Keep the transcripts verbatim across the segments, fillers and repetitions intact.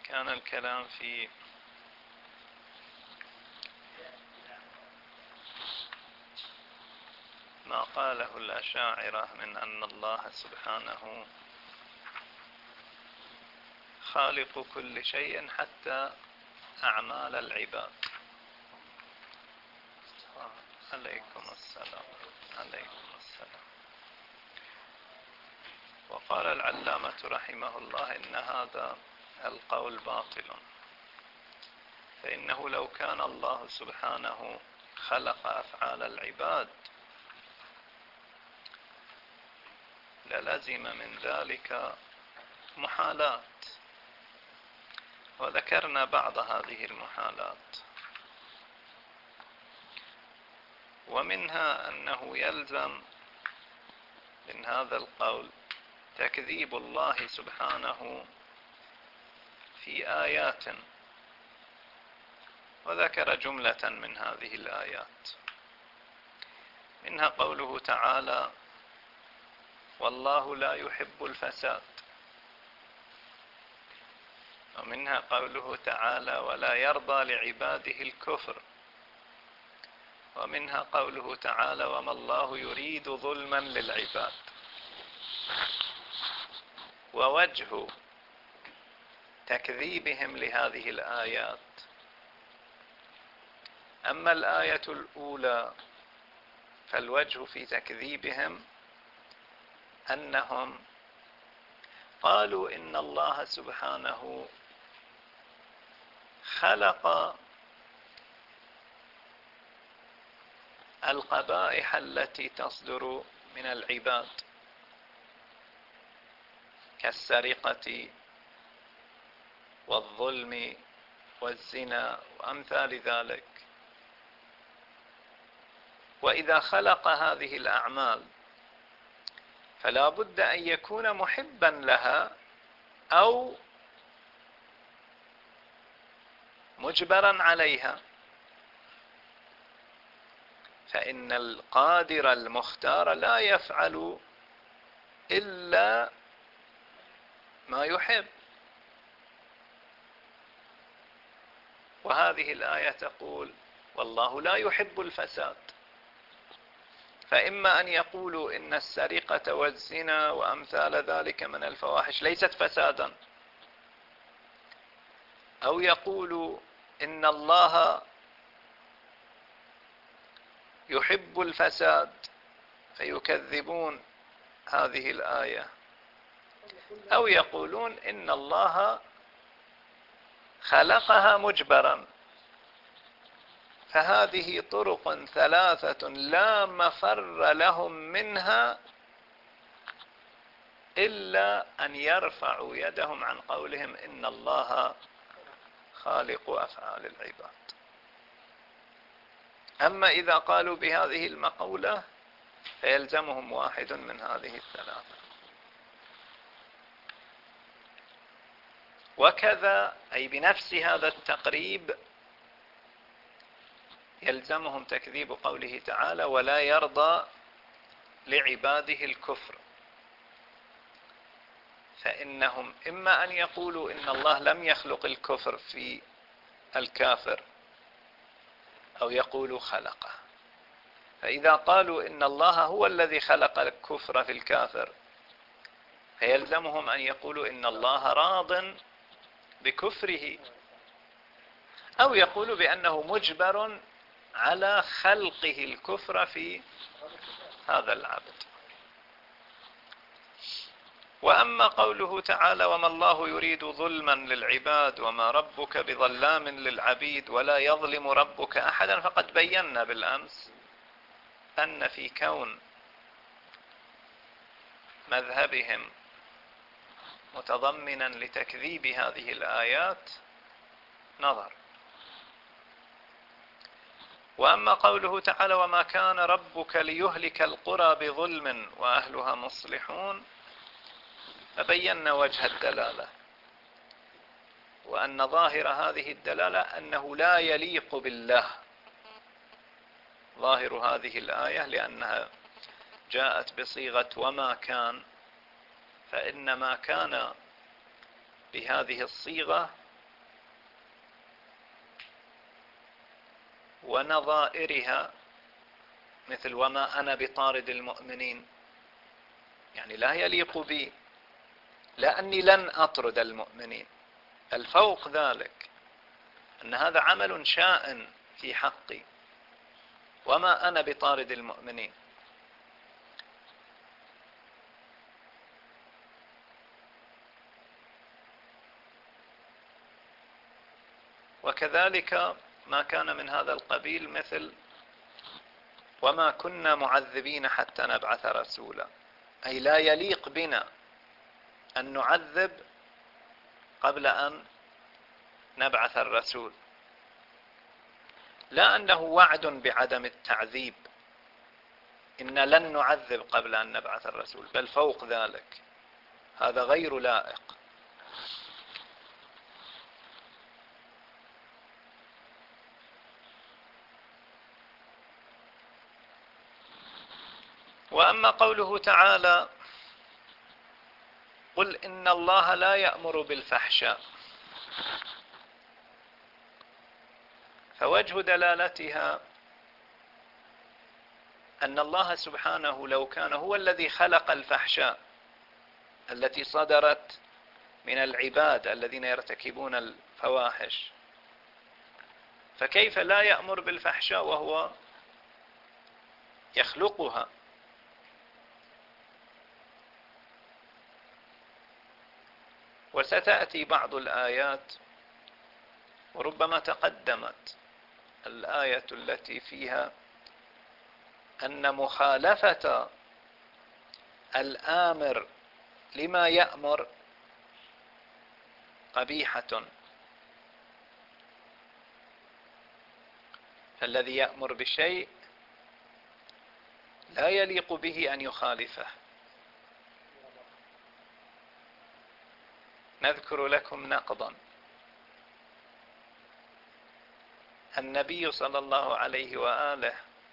كان الكلام في ما قاله الأشاعرة من أن الله سبحانه خالق كل شيء حتى أعمال العباد. عليكم السلام. عليكم السلام. وقال العلامة رحمه الله إن هذا القول باطل، فإنه لو كان الله سبحانه خلق أفعال العباد للزم من ذلك محالات، وذكرنا بعض هذه المحالات، ومنها أنه يلزم من هذا القول تكذيب الله سبحانه في آيات، وذكر جملة من هذه الآيات، منها قوله تعالى: والله لا يحب الفساد، ومنها قوله تعالى: ولا يرضى لعباده الكفر، ومنها قوله تعالى: وما الله يريد ظلما للعباد. ووجه تكذيبهم لهذه الآيات: أما الآية الأولى فالوجه في تكذيبهم أنهم قالوا إن الله سبحانه خلق القبائح التي تصدر من العباد كالسرقة والظلم والزنا وأمثال ذلك، وإذا خلق هذه الأعمال فلا بد أن يكون محبا لها أو مجبرا عليها، فإن القادر المختار لا يفعل إلا ما يحب. وهذه الآية تقول: والله لا يحب الفساد، فإما أن يقولوا إن السرقة والزنا وأمثال ذلك من الفواحش ليست فسادا، أو يقولوا إن الله يحب الفساد فيكذبون هذه الآية، أو يقولون إن الله خلقها مجبرا. فهذه طرق ثلاثة لا مفر لهم منها إلا أن يرفعوا يدهم عن قولهم إن الله خالق أفعال العباد. أما إذا قالوا بهذه المقولة فيلزمهم واحد من هذه الثلاثة. وكذا أي بنفس هذا التقريب يلزمهم تكذيب قوله تعالى: ولا يرضى لعباده الكفر، فإنهم إما أن يقولوا إن الله لم يخلق الكفر في الكافر، أو يقولوا خلقه. فإذا قالوا إن الله هو الذي خلق الكفر في الكافر فيلزمهم أن يقولوا إن الله راض بكفره، أو يقولوا بأنه مجبر على خلقه الكفر في هذا العبد. وأما قوله تعالى: وما الله يريد ظلما للعباد وما ربك بظلام للعبيد ولا يظلم ربك أحدا، فقد بينا بالأمس أن في كون مذهبهم متضمنا لتكذيب هذه الآيات نظر. وأما قوله تعالى: وما كان ربك ليهلك القرى بظلم وأهلها مصلحون، فبينا وجه الدلالة، وأن ظاهر هذه الدلالة أنه لا يليق بالله ظاهر هذه الآية، لأنها جاءت بصيغة وما كان، فإن ما كان بهذه الصيغة ونظائرها مثل وما أنا بطارد المؤمنين، يعني لا يليق بي، لأني لن أطرد المؤمنين، بل فوق ذلك أن هذا عمل شائن في حقي، وما أنا بطارد المؤمنين. وكذلك ما كان من هذا القبيل مثل وما كنا معذبين حتى نبعث رسولا، أي لا يليق بنا أن نعذب قبل أن نبعث الرسول، لا أنه وعد بعدم التعذيب، إن لن نعذب قبل أن نبعث الرسول، بل فوق ذلك، هذا غير لائق. وأما قوله تعالى قل إن الله لا يأمر بالفحشاء، فوجه دلالتها أن الله سبحانه لو كان هو الذي خلق الفحشاء التي صدرت من العباد الذين يرتكبون الفواحش، فكيف لا يأمر بالفحشاء وهو يخلقها؟ وستأتي بعض الآيات، وربما تقدمت الآية التي فيها أن مخالفة الآمر لما يأمر قبيحة، فالذي يأمر بشيء لا يليق به أن يخالفه. نذكر لكم نقضا. النبي صلى الله عليه وآله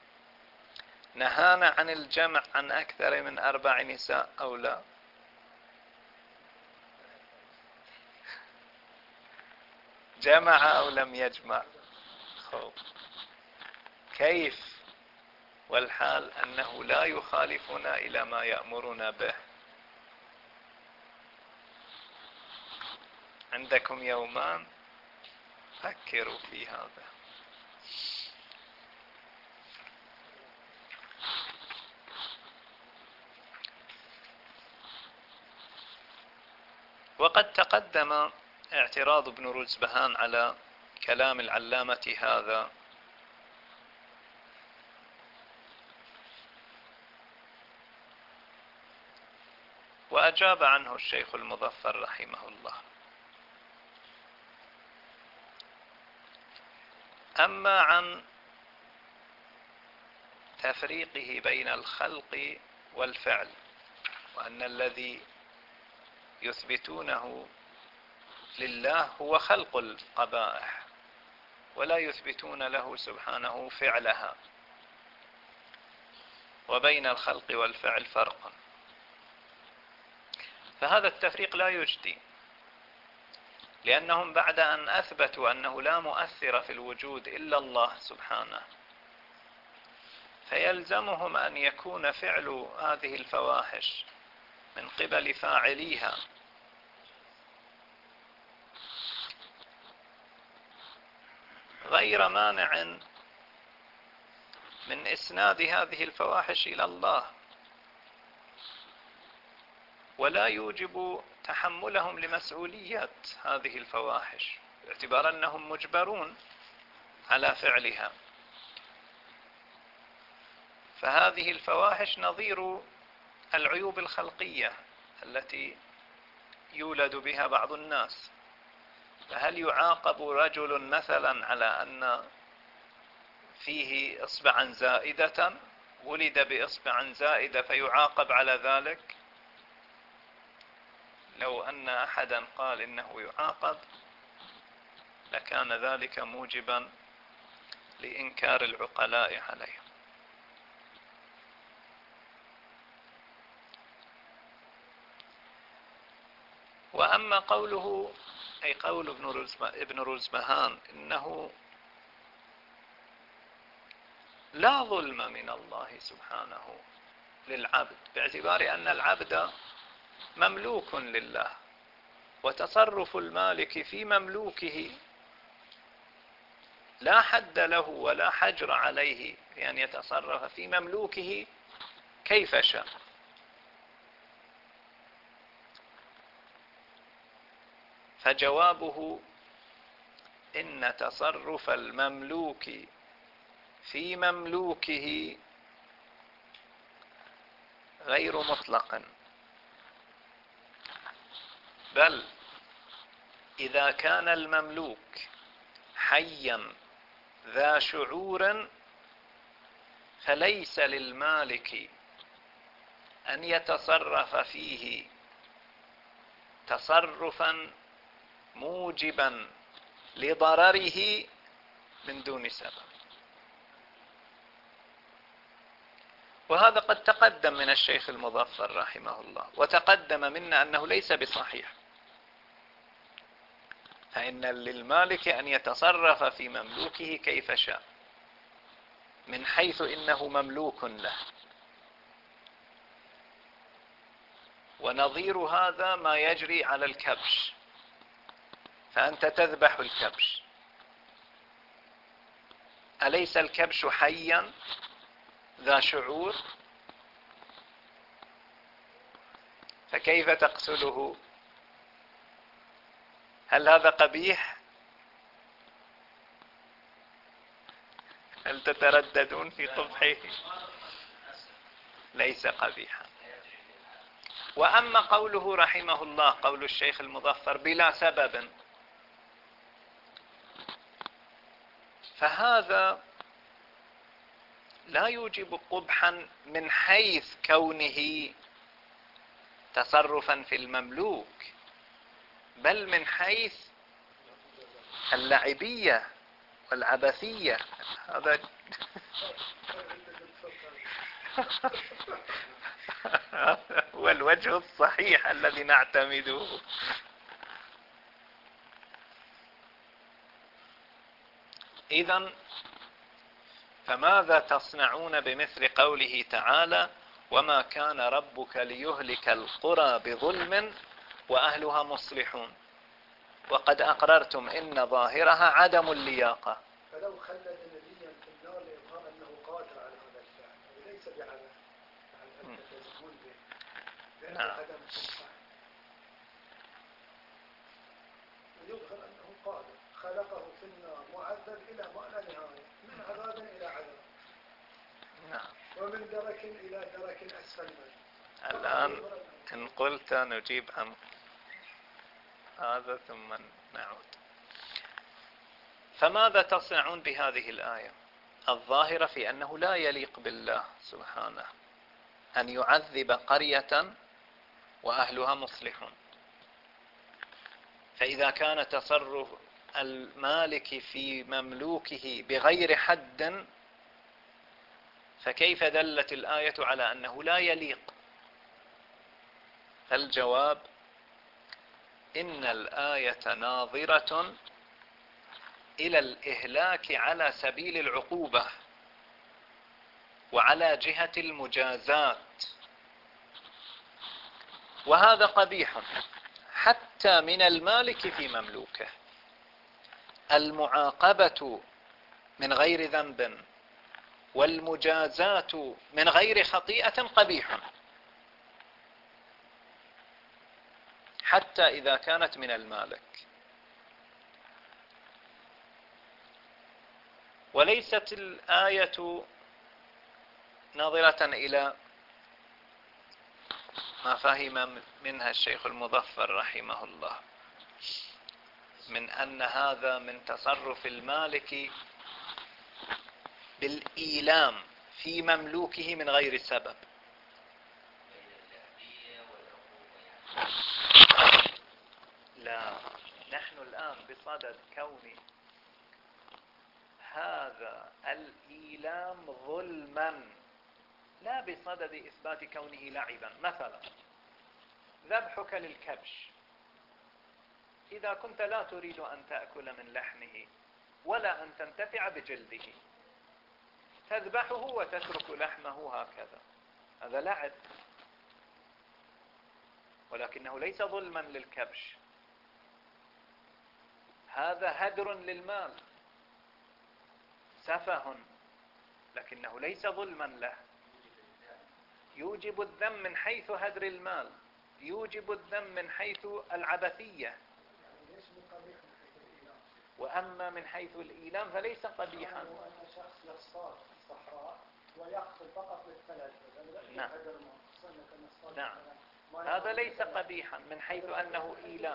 نهانا عن الجمع عن أكثر من أربع نساء أو لا؟ جمع أو لم يجمع؟ خوف. كيف والحال أنه لا يخالفنا إلى ما يأمرنا به؟ عندكم يومان فكروا في هذا. وقد تقدم اعتراض ابن رزبهان على كلام العلامة هذا، وأجاب عنه الشيخ المظفر رحمه الله. أما عن تفريقه بين الخلق والفعل، وأن الذي يثبتونه لله هو خلق القبائح، ولا يثبتون له سبحانه فعلها، وبين الخلق والفعل فرق، فهذا التفريق لا يجدي، لأنهم بعد أن أثبتوا أنه لا مؤثر في الوجود إلا الله سبحانه، فيلزمهم أن يكون فعل هذه الفواحش من قبل فاعليها غير مانع من إسناد هذه الفواحش إلى الله، ولا يوجب تحملهم لمسؤولية هذه الفواحش، باعتبار أنهم مجبرون على فعلها. فهذه الفواحش نظير العيوب الخلقية التي يولد بها بعض الناس. فهل يعاقب رجل مثلا على أن فيه إصبعا زائدة، ولد بإصبع زائدة فيعاقب على ذلك؟ لو أن أحدا قال إنه يعاقب لكان ذلك موجبا لإنكار العقلاء عليه. وأما قوله، أي قول ابن رزبهان، إنه لا ظلم من الله سبحانه للعبد، باعتبار أن العبد مملوك لله، وتصرف المالك في مملوكه لا حد له ولا حجر عليه في أن يتصرف في مملوكه كيف شاء. فجوابه إن تصرف المملوك في مملوكه غير مطلق، بل إذا كان المملوك حيا ذا شعور فليس للمالك أن يتصرف فيه تصرفا موجبا لضرره من دون سبب. وهذا قد تقدم من الشيخ المظفر رحمه الله، وتقدم منا أنه ليس بصحيح، فإن للمالك أن يتصرف في مملوكه كيف شاء من حيث إنه مملوك له. ونظير هذا ما يجري على الكبش، فأنت تذبح الكبش، أليس الكبش حيا ذا شعور؟ فكيف تقتله؟ هل هذا قبيح؟ هل تترددون في قبحه؟ ليس قبيحا. وأما قوله رحمه الله، قول الشيخ المظفر بلا سبب، فهذا لا يوجب قبحا من حيث كونه تصرفا في المملوك، بل من حيث اللعبية والعبثية. هذا هو الوجه الصحيح الذي نعتمده. إذن فماذا تصنعون بمثل قوله تعالى وما كان ربك ليهلك القرى بظلم وأهلها مصلحون، وقد أقررتم إن ظاهرها عدم اللياقة. فلو خلد نبيا في النار ليظهر أنه قادر على هذا الفعل، وليس بعلم أن تلتزمون به، لأن عدم الصحة ويظهر أنه قادر، خلقه في النار معذب إلى ما لا نهاية، من عذاب إلى عذاب، نعم، ومن درك إلى درك أسفل منه. الآن إن قلت نجيب عن هذا ثم نعود. فماذا تصنعون بهذه الآية الظاهرة في أنه لا يليق بالله سبحانه أن يعذب قرية وأهلها مصلحون؟ فإذا كان تصرف المالك في مملوكه بغير حد، فكيف دلت الآية على أنه لا يليق؟ الجواب إن الآية ناظرة إلى الإهلاك على سبيل العقوبة وعلى جهة المجازات، وهذا قبيح حتى من المالك في مملوكه. المعاقبة من غير ذنب والمجازات من غير خطيئة قبيح، حتى إذا كانت من المالك. وليست الآية ناظرة إلى ما فهم منها الشيخ المظفر رحمه الله من أن هذا من تصرف المالك بالإيلام في مملوكه من غير سبب. لا، نحن الآن بصدد كون هذا الإيلام ظلما، لا بصدد إثبات كونه لعبا. مثلا ذبحك للكبش، إذا كنت لا تريد أن تأكل من لحمه ولا أن تنتفع بجلده، تذبحه وتترك لحمه هكذا، هذا لعب، ولكنه ليس ظلما للكبش، هذا هدر للمال، سفه، لكنه ليس ظلما له. يوجب الذم من حيث هدر المال، يوجب الذم من حيث العبثية. وأما من حيث الإيلام فليس قبيحا. هو أن شخص يصطاد في الصحراء ويقتل فقط للثلاث. نعم نعم، هذا ليس قبيحا من حيث أنه إيلام.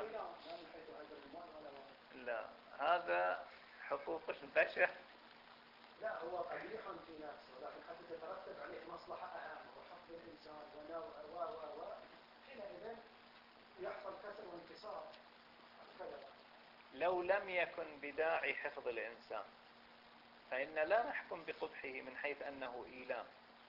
لا، هذا حقوق البشر. لا، هو قبيح في نفسه، ولكن حتى تترتب عليه مصلحة أهم وحفظ الإنسان ونوع و و و حينئذ يحصل كسر وانكسار. لو لم يكن بداعي حفظ الإنسان فإن لا نحكم بقبحه من حيث أنه إيلام.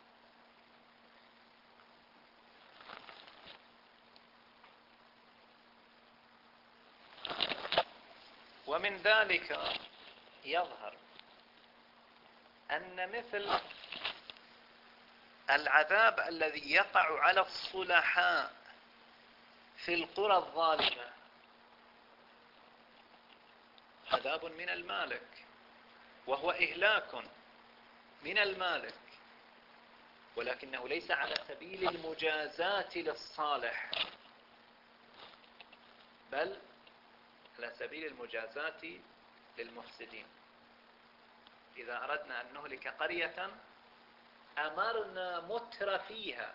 ومن ذلك يظهر أن مثل العذاب الذي يقع على الصلحاء في القرى الظالمة عذاب من المالك، وهو إهلاك من المالك، ولكنه ليس على سبيل المجازاة للصالح، بل على سبيل المجازاة للمفسدين. إذا أردنا أن نهلك قرية أمرنا مترفيها،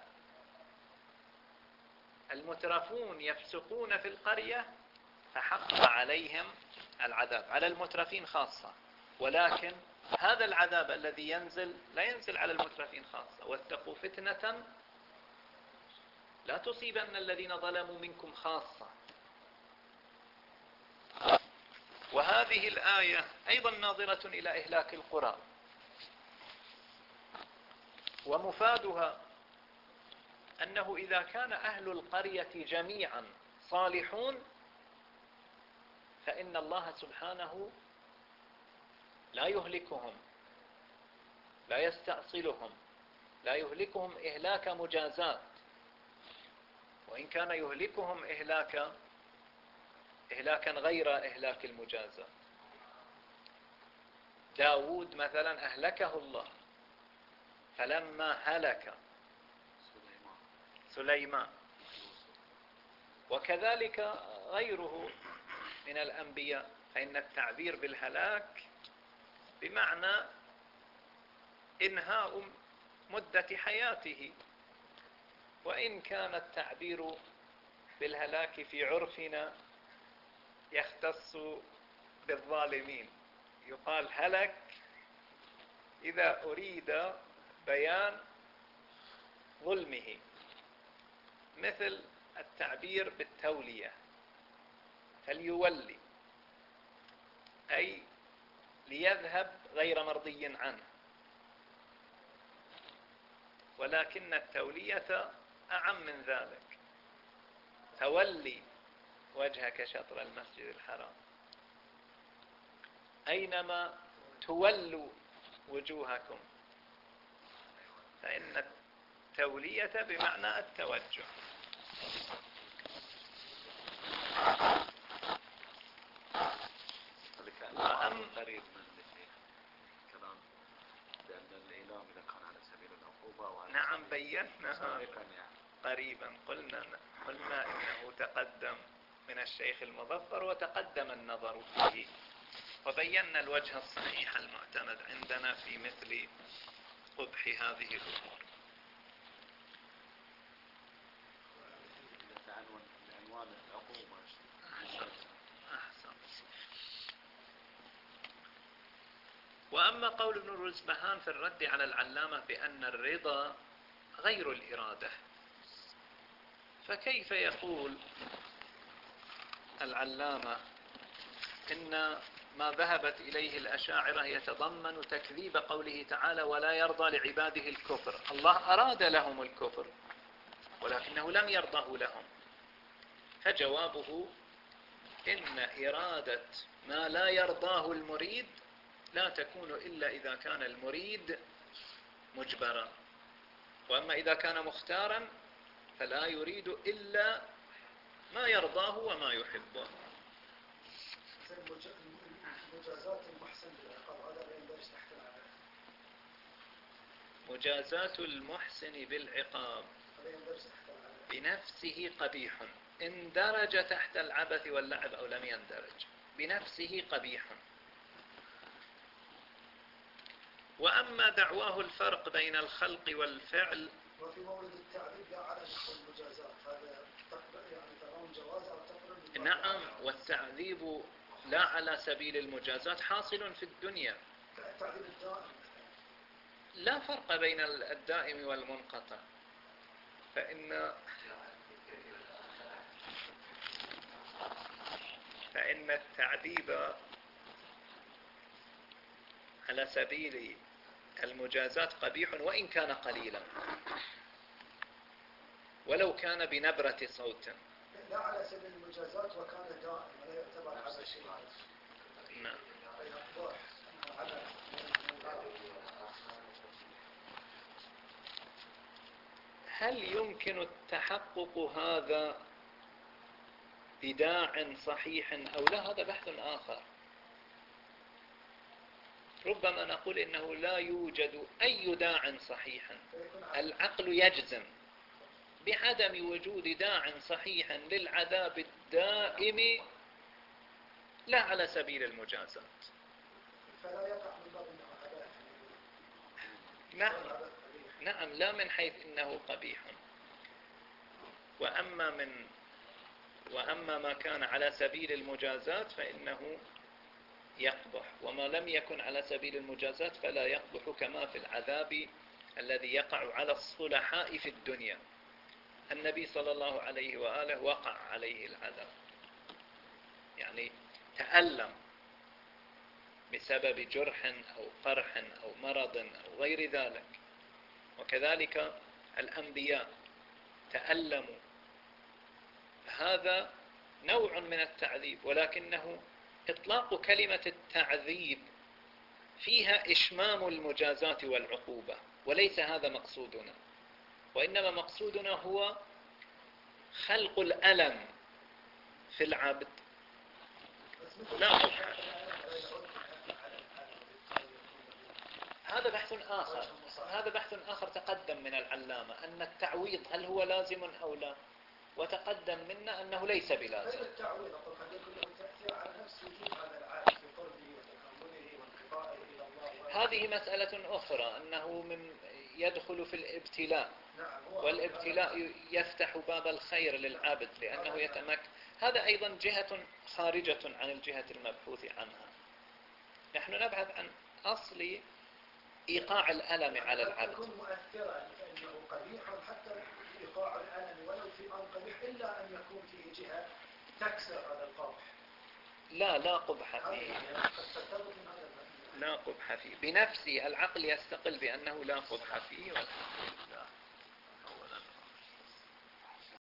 المترفون يفسقون في القرية فحق عليهم العذاب، على المترفين خاصة، ولكن هذا العذاب الذي ينزل لا ينزل على المترفين خاصة. واتقوا فتنة لا تصيبن الذين ظلموا منكم خاصة. وهذه الآية أيضا ناظرة إلى إهلاك القرى، ومفادها أنه إذا كان أهل القرية جميعا صالحون فإن الله سبحانه لا يهلكهم، لا يستأصلهم، لا يهلكهم إهلاك مجازات، وإن كان يهلكهم إهلاكا إهلاكا غير إهلاك المجازات. داود مثلا أهلكه الله فلما هلك سليمان، وكذلك غيره من الأنبياء، فإن التعبير بالهلاك بمعنى إنهاء مدة حياته، وإن كان التعبير بالهلاك في عرفنا يختص بالظالمين، يقال هلك إذا أريد بيان ظلمه، مثل التعبير بالتولية، فليولي أي ليذهب غير مرضي عنه، ولكن التولية أعم من ذلك، تولي وجهك شطر المسجد الحرام، أينما تولوا وجوهكم، فإن التولية بمعنى التوجه. وأهم قريب من الكلام بأن الإيلام إذا كان على سبيل العقوبة. نعم بيناها قريبا، قلنا قلنا إنه تقدم من الشيخ المظفر وتقدم النظر فيه، وبينا الوجه الصحيح المعتمد عندنا في مثل قبح هذه الأمور. عنوان العقوبة. أحسن. وأما قول ابن الرزبهان في الرد على العلامة بأن الرضا غير الإرادة، فكيف يقول العلامة إن ما ذهبت إليه الأشاعرة يتضمن تكذيب قوله تعالى ولا يرضى لعباده الكفر؟ الله أراد لهم الكفر ولكنه لم يرضه لهم. فجوابه إن إرادة ما لا يرضاه المريد لا تكون إلا إذا كان المريد مجبرا، وأما إذا كان مختارا فلا يريد إلا ما يرضاه وما يحبه. مجازات المحسن بالعقاب هذا لا يندرج تحت العبث. مجازات المحسن بالعقاب هذا يندرج تحت العبث. بنفسه قبيح، اندرج تحت العبث واللعب أو لم يندرج، بنفسه قبيح. وأما دعواه الفرق بين الخلق والفعل، وفي مورد التعذيب لا على نحو المجازات، هذا تقبل يعني ترون جواز أو تقبل. نعم، والتعذيب لا على سبيل المجازات حاصل في الدنيا. التعذيب الدائم لا فرق بين الدائم والمنقطع، فإن فإن التعذيب على سبيل المجازات قبيح وإن كان قليلا، ولو كان بنبرة صوت. لا على سبيل المجازات وكان دائم ولا يعتبر هذا شيء. نعم. هل يمكن التحقق هذا بداع صحيح أو لا؟ هذا بحث آخر. ربما نقول إنه لا يوجد أي داع صحيح، العقل يجزم بعدم وجود داع صحيح للعذاب الدائم لا على سبيل المجازات. فلا يقع من باب العبث. نعم نعم، لا من حيث إنه قبيح. وأما من وأما ما كان على سبيل المجازات فإنه يقبح، وما لم يكن على سبيل المجازات فلا يقبح، كما في العذاب الذي يقع على الصلحاء في الدنيا. النبي صلى الله عليه وآله وقع عليه العذاب، يعني تألم بسبب جرح أو قرح أو مرض أو غير ذلك. وكذلك الأنبياء تألموا. هذا نوع من التعذيب، ولكنه إطلاق كلمة التعذيب فيها إشمام المجازات والعقوبة، وليس هذا مقصودنا، وإنما مقصودنا هو خلق الألم في العبد. لا قبح. هذا بحث آخر هذا بحث آخر تقدم من العلامة أن التعويض هل هو لازم أو لا، وتقدم منا أنه ليس بلازم. التعويض قد يكون له تأثير على نفس وجود هذا العالم في قربه وتكامله وانقطاعه إلى الله. هذه مسألة أخرى، أنه من يدخل في الابتلاء، والابتلاء يفتح باب الخير للعبد لأنه يتمكن. هذا أيضا جهة خارجة عن الجهة المبحوث عنها. نحن نبحث عن أصل إيقاع الألم على العبد. يكون مؤثرا فإنه قبيح حتى إيقاع الألم ولو في أن قبيح إلا أن يكون فيه جهة تكسر هذا القبح. لا لا قبح فيه لا قبح فيه بنفسه. العقل يستقل بأنه لا قبح فيه.